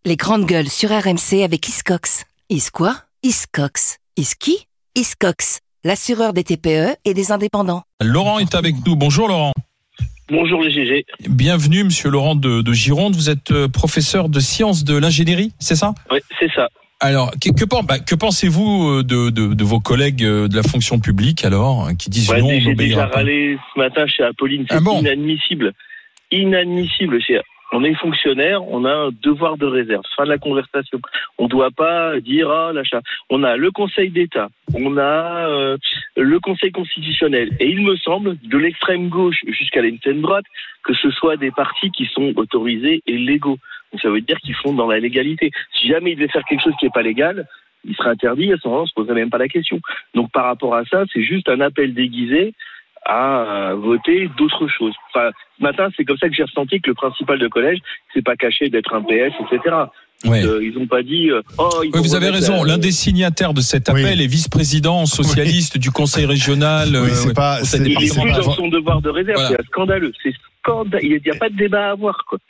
Les grandes gueules sur RMC avec Hiscox. Is quoi? Hiscox. Is qui? Hiscox, l'assureur des TPE et des indépendants. Laurent est avec nous. Bonjour Laurent. Bonjour les GG. Bienvenue monsieur Laurent de Gironde. Vous êtes professeur de sciences de l'ingénierie, c'est ça? Oui, c'est ça. Alors, que pensez-vous de vos collègues de la fonction publique alors, qui disent non, on j'ai déjà n'obéira pas? râlé ce matin chez Apolline, c'est inadmissible. Inadmissible. On est fonctionnaire, on a un devoir de réserve. Fin de la conversation. On ne doit pas dire l'achat. On a le Conseil d'État, on a le Conseil constitutionnel. Et il me semble, de l'extrême gauche jusqu'à l'extrême droite, que ce soit des partis qui sont autorisés et légaux. Donc ça veut dire qu'ils font dans la légalité. Si jamais ils devaient faire quelque chose qui n'est pas légal, il serait interdit. À ce moment-là, on ne se poserait même pas la question. Donc par rapport à ça, c'est juste un appel déguisé à voter d'autres choses. Enfin, ce matin, c'est comme ça que j'ai ressenti que le principal de collège, c'est pas caché d'être un PS, etc. Ouais. Ils n'ont pas dit. Oui, vous avez raison. L'un des signataires de cet appel est vice-président socialiste du Conseil régional. Oui, c'est pas. Il est plus dans son devoir de réserve. Voilà. C'est scandaleux. C'est scandaleux. Il n'y a pas de débat à avoir, quoi.